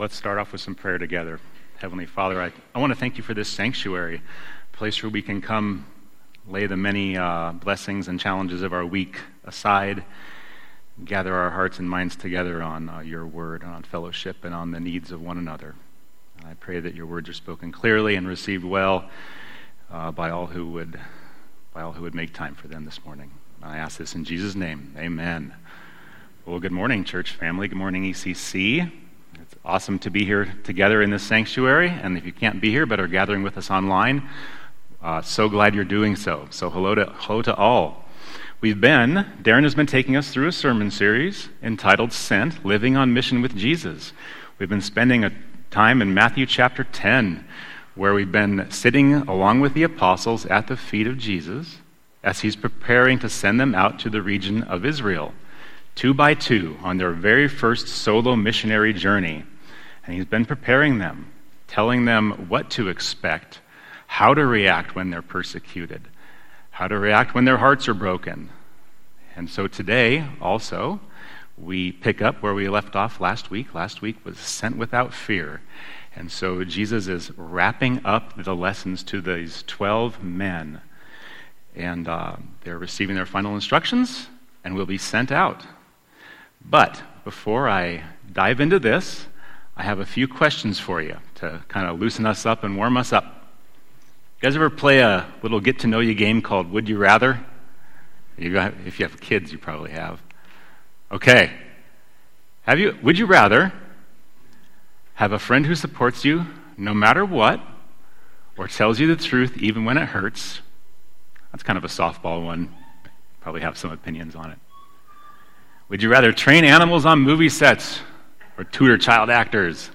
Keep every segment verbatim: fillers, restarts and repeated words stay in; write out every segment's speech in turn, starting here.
Let's start off with some prayer together. Heavenly Father, I, I want to thank you for this sanctuary, a place where we can come lay the many uh, blessings and challenges of our week aside, gather our hearts and minds together on uh, your word, on fellowship, and on the needs of one another. And I pray that your words are spoken clearly and received well uh, by all who would by all who would make time for them this morning. I ask this in Jesus' name. Amen. Well, good morning, church family. Good morning, E C C. It's awesome to be here together in this sanctuary, and if you can't be here but are gathering with us online, uh, so glad you're doing so. So hello to hello to all. We've been, Darren has been taking us through a sermon series entitled Sent, Living on Mission with Jesus. We've been spending a time in Matthew chapter ten, where we've been sitting along with the apostles at the feet of Jesus as he's preparing to send them out to the region of Israel, two by two, on their very first solo missionary journey. And he's been preparing them, telling them what to expect, how to react when they're persecuted, how to react when their hearts are broken. And so today, also, we pick up where we left off last week. Last week was sent without fear. And so Jesus is wrapping up the lessons to these twelve men. And uh, they're receiving their final instructions and will be sent out. But before I dive into this, I have a few questions for you to kind of loosen us up and warm us up. You guys ever play a little get-to-know-you game called Would You Rather? You got, if you have kids, you probably have. Okay. Have you? Would you rather have a friend who supports you no matter what, or tells you the truth even when it hurts? That's kind of a softball one. Probably have some opinions on it. Would you rather train animals on movie sets or tutor child actors?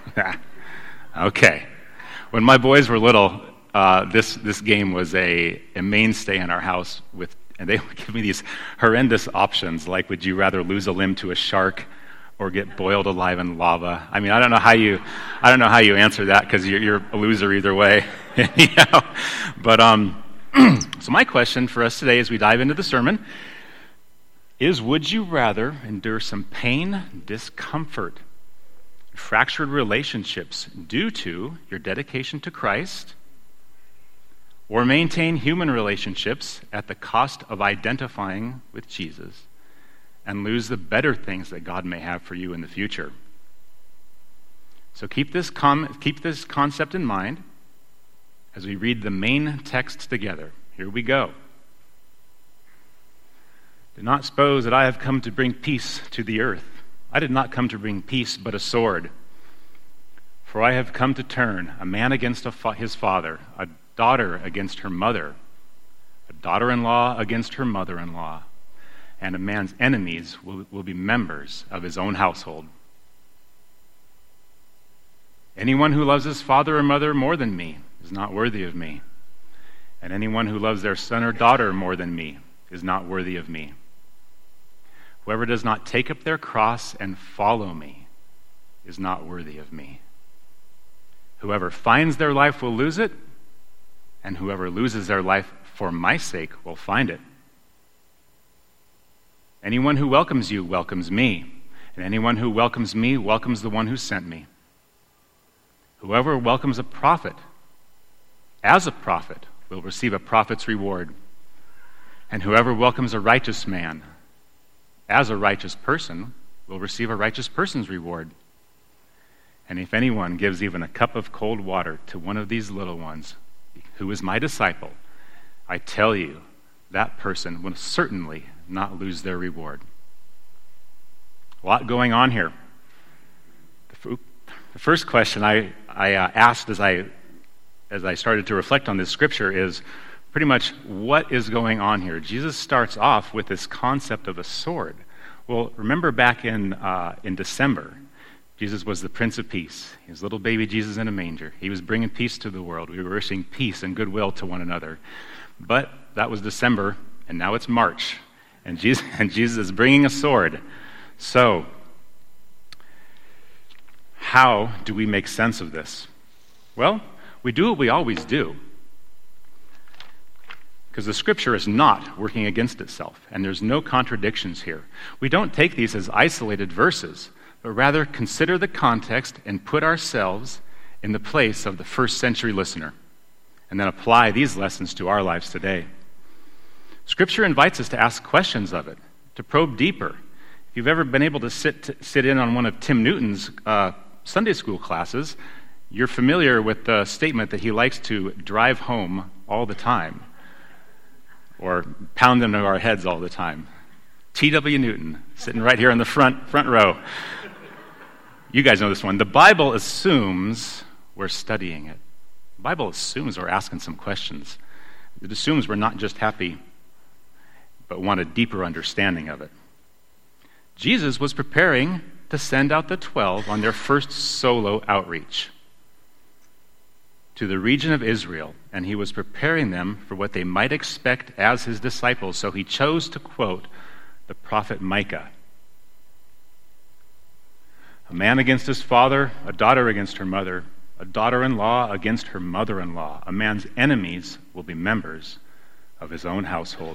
Okay. When my boys were little, uh, this this game was a, a mainstay in our house, with, and they would give me these horrendous options, like would you rather lose a limb to a shark or get boiled alive in lava? I mean, I don't know how you I don't know how you answer that, because you're, you're a loser either way. you know? But um, so my question for us today as we dive into the sermon is, would you rather endure some pain, discomfort, fractured relationships due to your dedication to Christ, or maintain human relationships at the cost of identifying with Jesus and lose the better things that God may have for you in the future? So keep this com- keep this concept in mind as we read the main text together. Here we go. Do not suppose that I have come to bring peace to the earth. I did not come to bring peace, but a sword. For I have come to turn a man against a fa- his father, a daughter against her mother, a daughter-in-law against her mother-in-law, and a man's enemies will, will be members of his own household. Anyone who loves his father or mother more than me is not worthy of me, and anyone who loves their son or daughter more than me is not worthy of me. Whoever does not take up their cross and follow me is not worthy of me. Whoever finds their life will lose it, and whoever loses their life for my sake will find it. Anyone who welcomes you welcomes me, and anyone who welcomes me welcomes the one who sent me. Whoever welcomes a prophet as a prophet will receive a prophet's reward, and whoever welcomes a righteous man as a righteous person will receive a righteous person's reward. And if anyone gives even a cup of cold water to one of these little ones, who is my disciple, I tell you, that person will certainly not lose their reward. A lot going on here. The, the first question I, I uh, asked as I as I started to reflect on this scripture is pretty much, what is going on here? Jesus starts off with this concept of a sword. Well, remember back in uh, in December, Jesus was the Prince of Peace. He was little baby Jesus in a manger. He was bringing peace to the world. We were wishing peace and goodwill to one another. But that was December, and now it's March, and Jesus, and Jesus is bringing a sword. So, how do we make sense of this? Well, we do what we always do, because the scripture is not working against itself, and there's no contradictions here. We don't take these as isolated verses, but rather consider the context and put ourselves in the place of the first century listener, and then apply these lessons to our lives today. Scripture invites us to ask questions of it, to probe deeper. If you've ever been able to sit sit in on one of Tim Newton's uh, Sunday school classes, you're familiar with the statement that he likes to drive home all the time, or pound them into our heads all the time. T W Newton, sitting right here in the front front row. You guys know this one. The Bible assumes we're studying it. The Bible assumes we're asking some questions. It assumes we're not just happy, but want a deeper understanding of it. Jesus was preparing to send out the twelve on their first solo outreach to the region of Israel, and he was preparing them for what they might expect as his disciples, so he chose to quote the prophet Micah. A man against his father, a daughter against her mother, a daughter-in-law against her mother-in-law. A man's enemies will be members of his own household.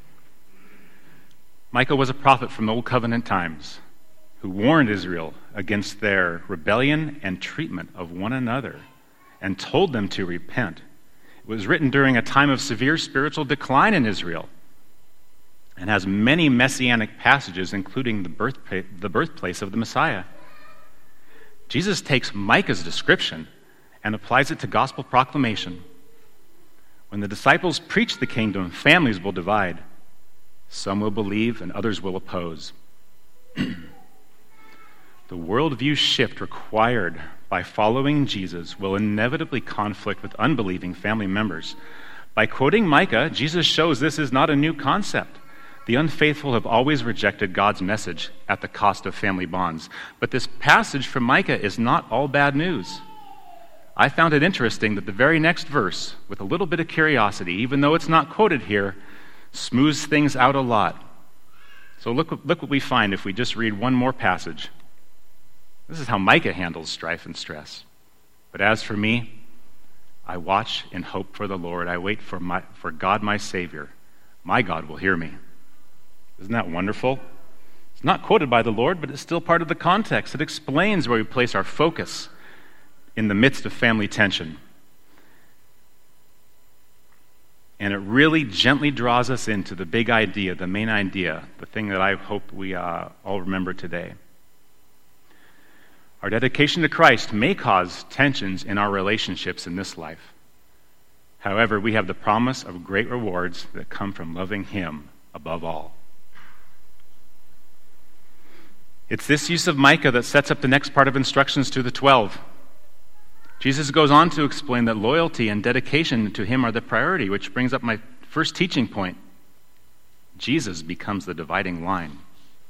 Micah was a prophet from Old Covenant times who warned Israel against their rebellion and treatment of one another and told them to repent. It was written during a time of severe spiritual decline in Israel and has many messianic passages, including the, birth, the birthplace of the Messiah. Jesus takes Micah's description and applies it to gospel proclamation. When the disciples preach the kingdom, families will divide. Some will believe and others will oppose. The worldview shift required by following Jesus will inevitably conflict with unbelieving family members. By quoting Micah, Jesus shows this is not a new concept. The unfaithful have always rejected God's message at the cost of family bonds. But this passage from Micah is not all bad news. I found it interesting that the very next verse, with a little bit of curiosity, even though it's not quoted here, smooths things out a lot. So look, look what we find if we just read one more passage. This is how Micah handles strife and stress. But as for me, I watch and hope for the Lord. I wait for my for God my Savior. My God will hear me. Isn't that wonderful? It's not quoted by the Lord, but it's still part of the context. It explains where we place our focus in the midst of family tension. And it really gently draws us into the big idea, the main idea, the thing that I hope we uh, all remember today. Our dedication to Christ may cause tensions in our relationships in this life. However, we have the promise of great rewards that come from loving Him above all. It's this use of Micah that sets up the next part of instructions to the twelve. Jesus goes on to explain that loyalty and dedication to Him are the priority, which brings up my first teaching point. Jesus becomes the dividing line.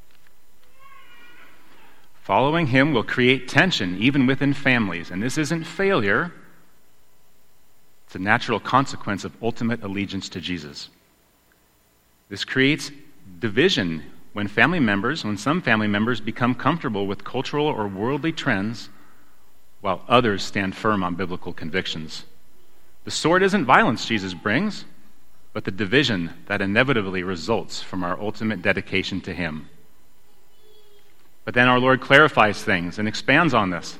Following Him will create tension even within families, and this isn't failure. It's a natural consequence of ultimate allegiance to Jesus. This creates division when family members, when some family members become comfortable with cultural or worldly trends, while others stand firm on biblical convictions. The sword isn't violence Jesus brings, but the division that inevitably results from our ultimate dedication to Him. But then our Lord clarifies things and expands on this.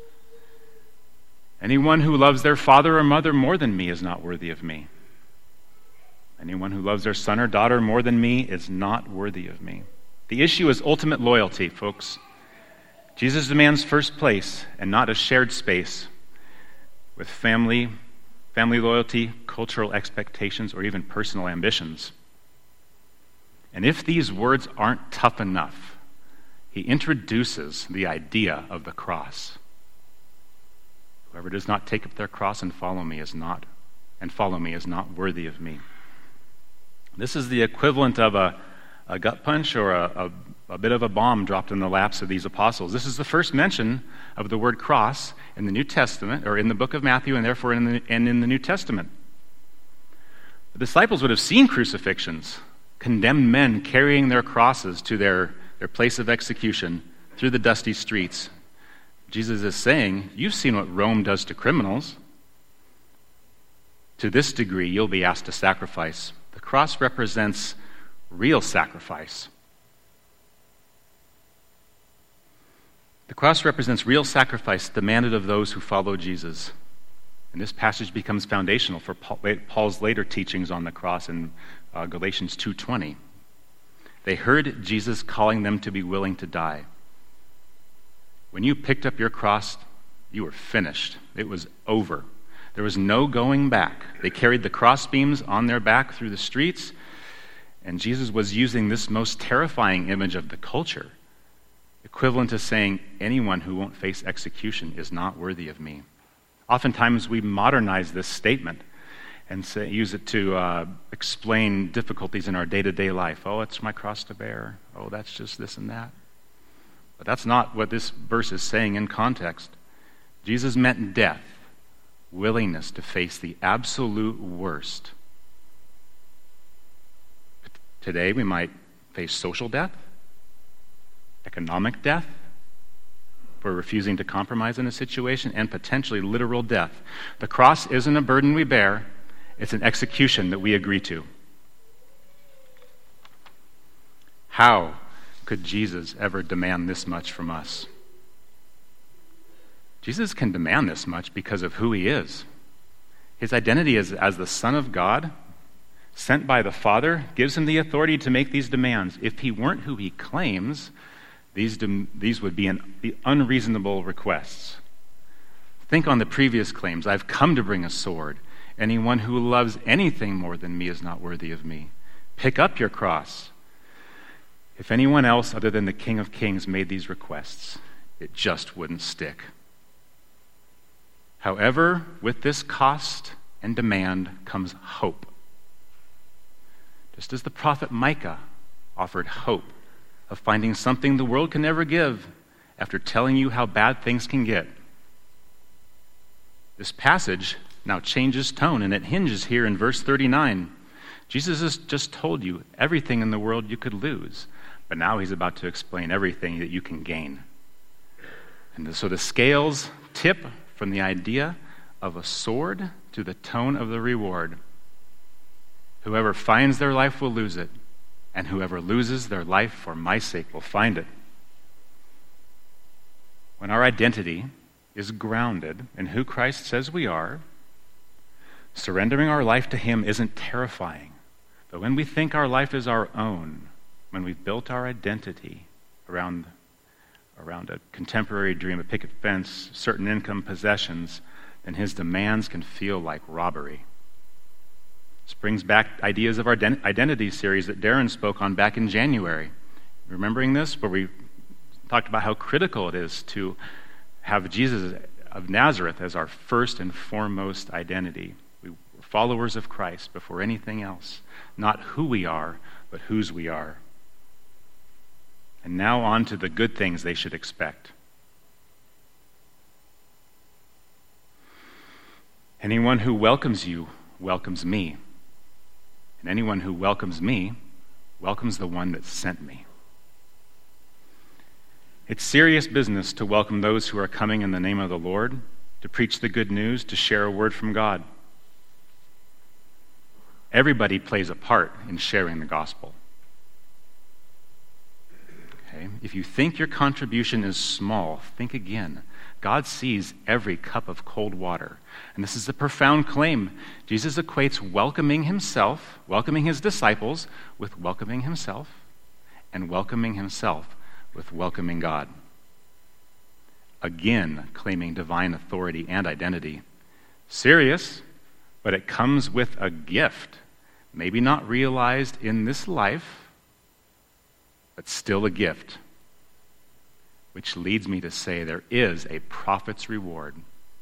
Anyone who loves their father or mother more than me is not worthy of me. Anyone who loves their son or daughter more than me is not worthy of me. The issue is ultimate loyalty, folks. Jesus demands first place and not a shared space with family, family loyalty, cultural expectations, or even personal ambitions. And if these words aren't tough enough, He introduces the idea of the cross. Whoever does not take up their cross and follow me is not, and follow me is not worthy of me. This is the equivalent of a, a gut punch or a, a, a bit of a bomb dropped in the laps of these apostles. This is the first mention of the word cross in the New Testament, or in the book of Matthew, and therefore in the, and in the New Testament. The disciples would have seen crucifixions, condemned men carrying their crosses to their, their place of execution through the dusty streets. Jesus is saying, you've seen what Rome does to criminals. To this degree, you'll be asked to sacrifice. The cross represents real sacrifice. The cross represents real sacrifice demanded of those who follow Jesus. And this passage becomes foundational for Paul's later teachings on the cross in uh, Galatians two twenty. They heard Jesus calling them to be willing to die. When you picked up your cross, you were finished. It was over. There was no going back. They carried the crossbeams on their back through the streets, and Jesus was using this most terrifying image of the culture, equivalent to saying, anyone who won't face execution is not worthy of me. Oftentimes we modernize this statement and say, use it to uh, explain difficulties in our day-to-day life. Oh, it's my cross to bear. Oh, that's just this and that. But that's not what this verse is saying in context. Jesus meant death, willingness to face the absolute worst. Today we might face social death, economic death, for refusing to compromise in a situation, and potentially literal death. The cross isn't a burden we bear, it's an execution that we agree to. How could Jesus ever demand this much from us? Jesus can demand this much because of who he is. His identity as, as the Son of God, sent by the Father, gives him the authority to make these demands. If he weren't who he claims, these, de- these would be an, the unreasonable requests. Think on the previous claims. I've come to bring a sword. Anyone who loves anything more than me is not worthy of me. Pick up your cross. If anyone else other than the King of Kings made these requests, it just wouldn't stick. However, with this cost and demand comes hope. Just as the prophet Micah offered hope of finding something the world can never give after telling you how bad things can get. This passage now changes tone, and it hinges here in verse thirty-nine. Jesus has just told you everything in the world you could lose, but now he's about to explain everything that you can gain. And so the scales tip from the idea of a sword to the tone of the reward. Whoever finds their life will lose it, and whoever loses their life for my sake will find it. When our identity is grounded in who Christ says we are, surrendering our life to him isn't terrifying. But when we think our life is our own, when we've built our identity around, around a contemporary dream, a picket fence, certain income, possessions, then his demands can feel like robbery. This brings back ideas of our identity series that Darren spoke on back in January. Remembering this, where we talked about how critical it is to have Jesus of Nazareth as our first and foremost identity. We were followers of Christ before anything else. Not who we are, but whose we are. And now on to the good things they should expect. Anyone who welcomes you welcomes me. And anyone who welcomes me welcomes the one that sent me. It's serious business to welcome those who are coming in the name of the Lord, to preach the good news, to share a word from God. Everybody plays a part in sharing the gospel. Okay? If you think your contribution is small, think again. God sees every cup of cold water. And this is a profound claim. Jesus equates welcoming himself, welcoming his disciples, with welcoming himself, and welcoming himself with welcoming God. Again, claiming divine authority and identity. Serious, but it comes with a gift. Maybe not realized in this life, but still a gift. Which leads me to say there is a prophet's reward.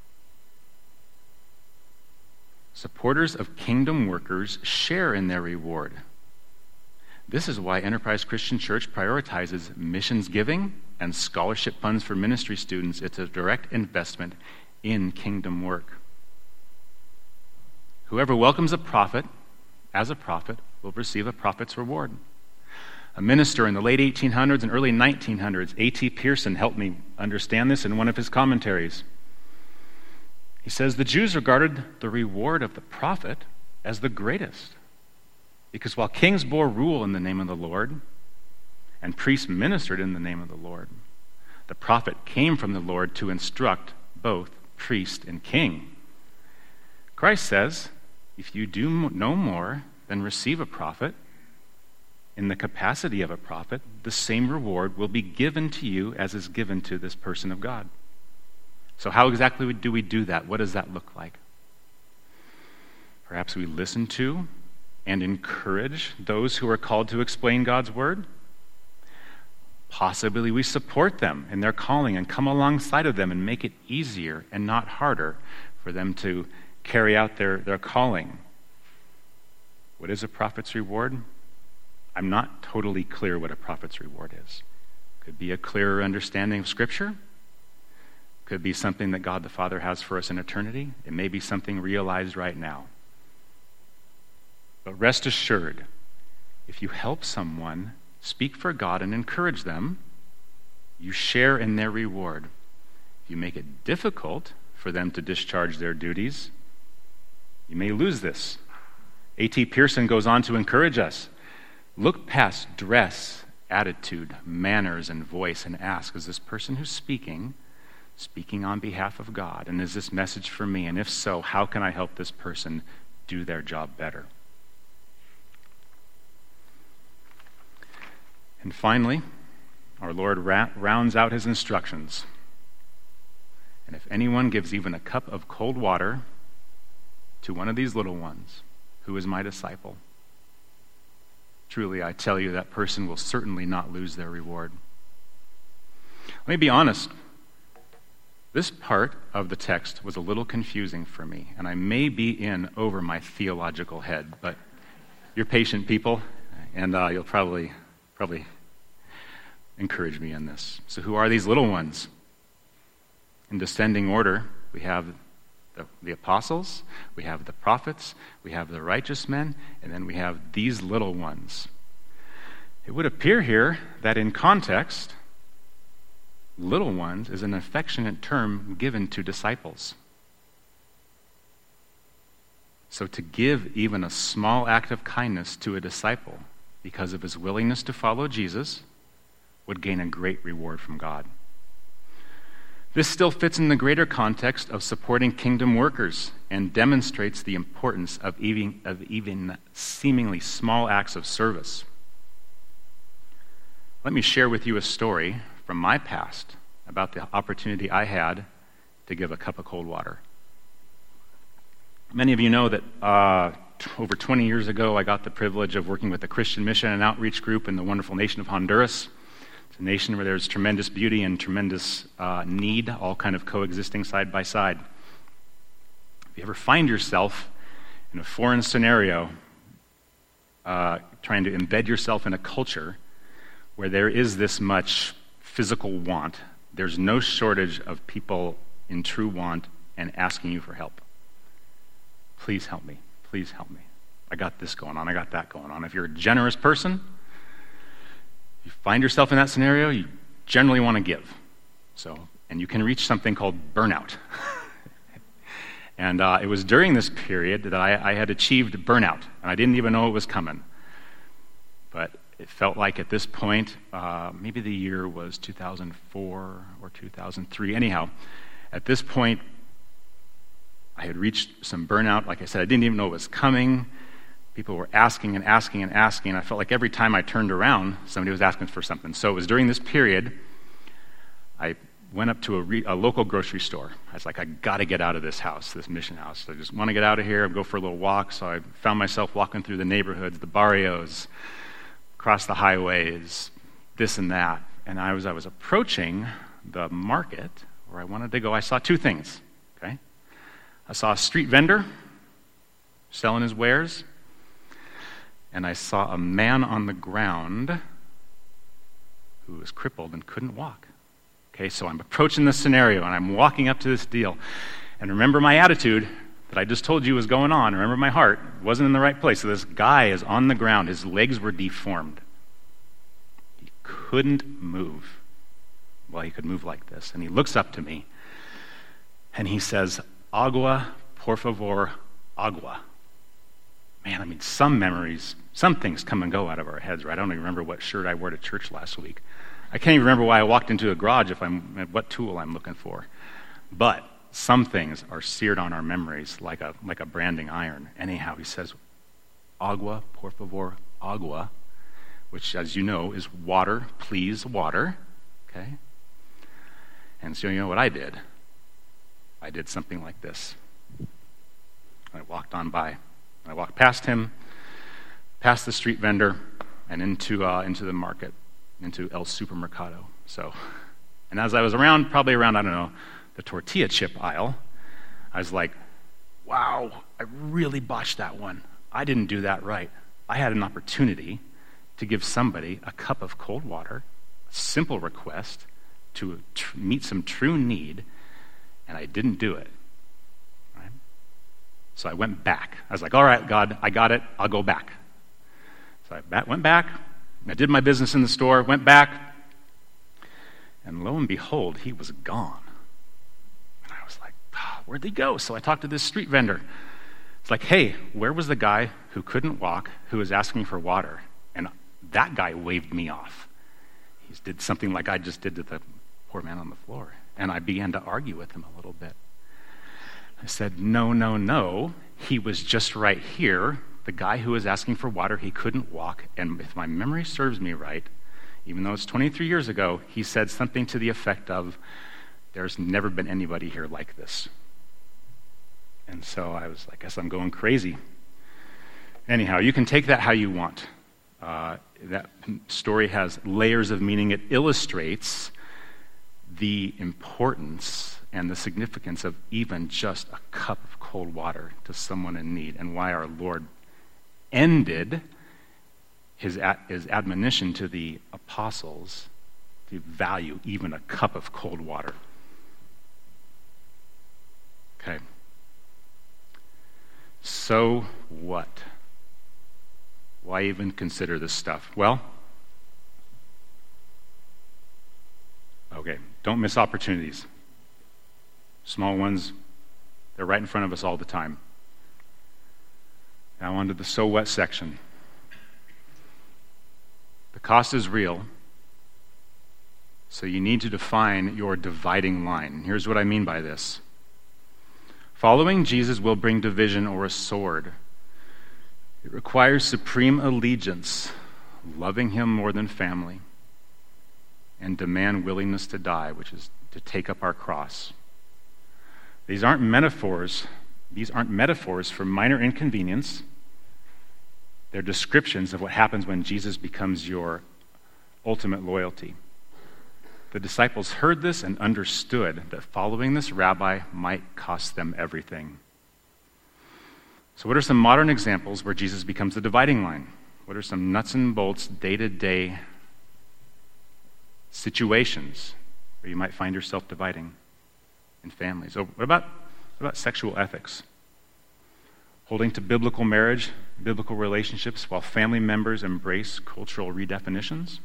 Supporters of kingdom workers share in their reward. This is why Enterprise Christian Church prioritizes missions giving and scholarship funds for ministry students. It's a direct investment in kingdom work. Whoever welcomes a prophet as a prophet will receive a prophet's reward. A minister in the late eighteen hundreds and early nineteen hundreds, A T Pearson, helped me understand this in one of his commentaries. He says, the Jews regarded the reward of the prophet as the greatest. Because while kings bore rule in the name of the Lord, and priests ministered in the name of the Lord, The prophet came from the Lord to instruct both priest and king. Christ says, if you do no more than receive a prophet, in the capacity of a prophet, the same reward will be given to you as is given to this person of God. So how exactly do we do that? What does that look like? Perhaps we listen to and encourage those who are called to explain God's word. Possibly we support them in their calling and come alongside of them and make it easier and not harder for them to carry out their, their calling. What is a prophet's reward? I'm not totally clear what a prophet's reward is. Could be a clearer understanding of Scripture. Could be something that God the Father has for us in eternity. It may be something realized right now. But rest assured, if you help someone speak for God and encourage them, you share in their reward. If you make it difficult for them to discharge their duties, you may lose this. A T Pearson goes on to encourage us. Look past dress, attitude, manners, and voice and ask, is this person who's speaking, speaking on behalf of God? And is this message for me? And if so, how can I help this person do their job better? And finally, our Lord ra- rounds out his instructions. And if anyone gives even a cup of cold water to one of these little ones, who is my disciple, truly, I tell you, that person will certainly not lose their reward. Let me be honest. This part of the text was a little confusing for me, and I may be in over my theological head, but you're patient people, and uh, you'll probably, probably encourage me in this. So who are these little ones? In descending order, we have the, the apostles, we have the prophets, we have the righteous men, and then we have these little ones. It would appear here that in context, little ones is an affectionate term given to disciples. So to give even a small act of kindness to a disciple because of his willingness to follow Jesus would gain a great reward from God. This still fits in the greater context of supporting kingdom workers and demonstrates the importance of even, of even seemingly small acts of service. Let me share with you a story from my past about the opportunity I had to give a cup of cold water. Many of you know that uh, t- over twenty years ago, I got the privilege of working with a Christian mission and outreach group in the wonderful nation of Honduras. It's a nation where there's tremendous beauty and tremendous uh, need, all kind of coexisting side by side. If you ever find yourself in a foreign scenario, uh, trying to embed yourself in a culture where there is this much physical want, there's no shortage of people in true want and asking you for help. Please help me. Please help me. I got this going on. I got that going on. If you're a generous person, you find yourself in that scenario, you generally want to give. So, and you can reach something called burnout. and uh, it was during this period that I, I had achieved burnout, and I didn't even know it was coming. But it felt like at this point, uh, maybe the year was two thousand four or two thousand three. Anyhow, at this point, I had reached some burnout. Like I said, I didn't even know it was coming. People were asking and asking and asking. I felt like every time I turned around, somebody was asking for something. So it was during this period, I went up to a, re- a local grocery store. I was like, I got to get out of this house, this mission house. I just want to get out of here and go for a little walk. So I found myself walking through the neighborhoods, the barrios, across the highways, this and that. And I was I was approaching the market where I wanted to go. I saw two things. Okay, I saw a street vendor selling his wares, and I saw a man on the ground who was crippled and couldn't walk. Okay, so I'm approaching this scenario, and I'm walking up to this deal. And remember my attitude that I just told you was going on. Remember my heart wasn't in the right place. So this guy is on the ground. His legs were deformed. He couldn't move. Well, he could move like this. And he looks up to me, and he says, "Agua, por favor, agua." Man, I mean, some memories, some things come and go out of our heads, right? I don't even remember what shirt I wore to church last week. I can't even remember why I walked into a garage if I'm what tool I'm looking for. But some things are seared on our memories like a like a branding iron. Anyhow, he says, agua, por favor, agua, which, as you know, is water, please, water. Okay? And so you know what I did? I did something like this. I walked on by. I walked past him, past the street vendor, and into uh, into the market, into El Supermercado. So, and as I was around, probably around, I don't know, the tortilla chip aisle, I was like, wow, I really botched that one. I didn't do that right. I had an opportunity to give somebody a cup of cold water, a simple request to tr- meet some true need, and I didn't do it. Right? So I went back. I was like, all right, God, I got it. I'll go back. So I back, went back. I did my business in the store, went back, and lo and behold, he was gone. And I was like, oh, where'd he go? So I talked to this street vendor. It's like, hey, where was the guy who couldn't walk, who was asking for water? And that guy waved me off. He did something like I just did to the poor man on the floor. And I began to argue with him a little bit. I said, no, no, no. He was just right here. The guy who was asking for water, he couldn't walk. And if my memory serves me right, even though it's twenty-three years ago, he said something to the effect of, there's never been anybody here like this. And so I was like, I guess I'm going crazy. Anyhow, you can take that how you want. Uh, that story has layers of meaning. It illustrates the importance and the significance of even just a cup of cold water to someone in need, and why our Lord ended his, ad- his admonition to the apostles to value even a cup of cold water. Okay. So what? Why even consider this stuff? Well, okay, don't miss opportunities. Small ones, they're right in front of us all the time. Now on to the so what section. The cost is real, so you need to define your dividing line. Here's what I mean by this. Following Jesus will bring division or a sword. It requires supreme allegiance, loving him more than family, and demand willingness to die, which is to take up our cross. These aren't metaphors. These aren't metaphors for minor inconvenience. They're descriptions of what happens when Jesus becomes your ultimate loyalty. The disciples heard this and understood that following this rabbi might cost them everything. So what are some modern examples where Jesus becomes the dividing line? What are some nuts and bolts, day-to-day situations where you might find yourself dividing in families? Oh, what about, what about sexual ethics? Holding to biblical marriage, biblical relationships, while family members embrace cultural redefinitions?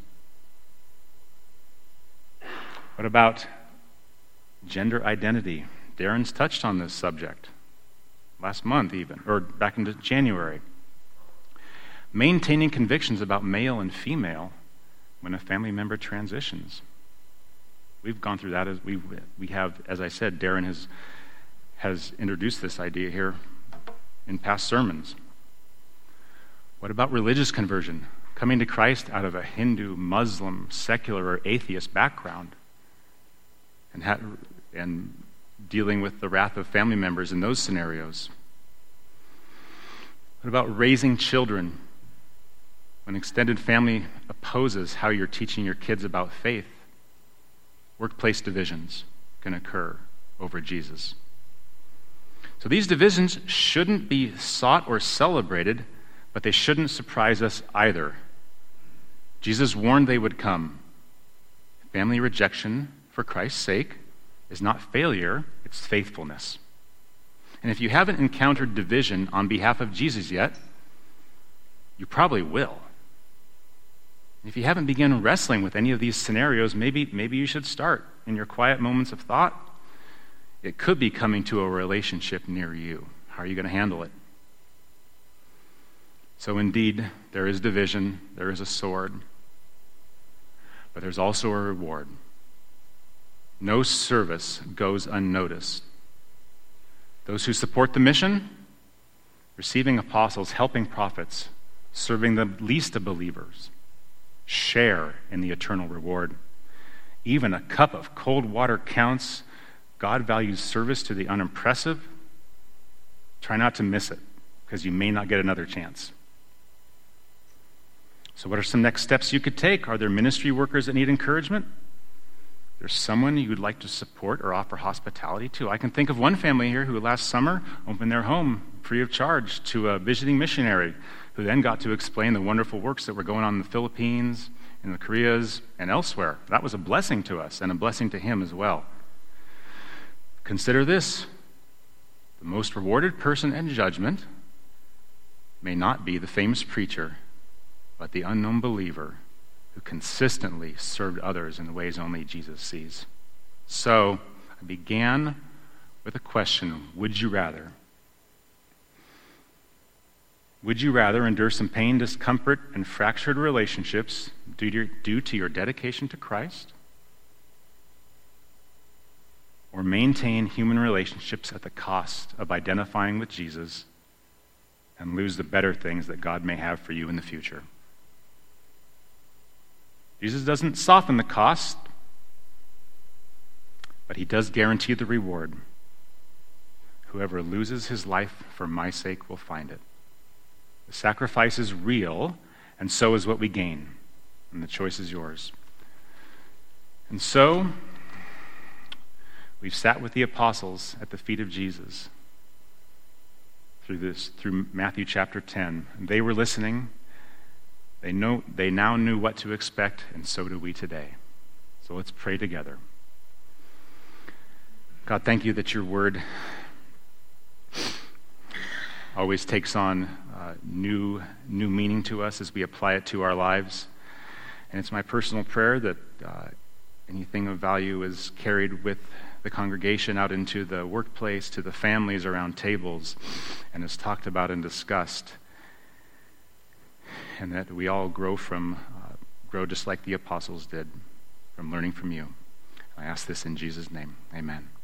What about gender identity? Darren's touched on this subject last month even, or back into January. Maintaining convictions about male and female when a family member transitions. We've gone through that as we we have, as I said, Darren has has introduced this idea here in past sermons. What about religious conversion? Coming to Christ out of a Hindu, Muslim, secular, or atheist background, and ha- and dealing with the wrath of family members in those scenarios. What about raising children when extended family opposes how you're teaching your kids about faith? Workplace divisions can occur over Jesus. So these divisions shouldn't be sought or celebrated, but they shouldn't surprise us either. Jesus warned they would come. Family rejection for Christ's sake is not failure, it's faithfulness. And if you haven't encountered division on behalf of Jesus yet, you probably will. If you haven't begun wrestling with any of these scenarios, maybe, maybe you should start in your quiet moments of thought. It could be coming to a relationship near you. How are you going to handle it? So indeed, there is division, there is a sword. but there's also a reward. No service goes unnoticed. Those who support the mission, receiving apostles, helping prophets, serving the least of believers, share in the eternal reward. Even a cup of cold water counts. God values service to the unimpressive. Try not to miss it, because you may not get another chance. So what are some next steps you could take? Are there ministry workers that need encouragement? There's someone you would like to support or offer hospitality to. I can think of one family here who last summer opened their home free of charge to a visiting missionary who then got to explain the wonderful works that were going on in the Philippines, in the Koreas, and elsewhere. That was a blessing to us and a blessing to him as well. Consider this. The most rewarded person in judgment may not be the famous preacher, but the unknown believer who consistently served others in the ways only Jesus sees. So, I began with a question: would you rather? Would you rather endure some pain, discomfort, and fractured relationships due to your, due to your dedication to Christ? Or maintain human relationships at the cost of identifying with Jesus and lose the better things that God may have for you in the future? Jesus doesn't soften the cost, but he does guarantee the reward. Whoever loses his life for my sake will find it. The sacrifice is real, and so is what we gain, and the choice is yours. And so, we've sat with the apostles at the feet of Jesus through this, through Matthew chapter ten. They were listening. They know they now knew what to expect, and so do we today. So let's pray together. God, thank you that your word always takes on uh, new new meaning to us as we apply it to our lives. And it's my personal prayer that uh, anything of value is carried with the congregation out into the workplace, to the families around tables, and is talked about and discussed. And that we all grow from, uh, grow just like the apostles did, from learning from you. I ask this in Jesus' name. Amen.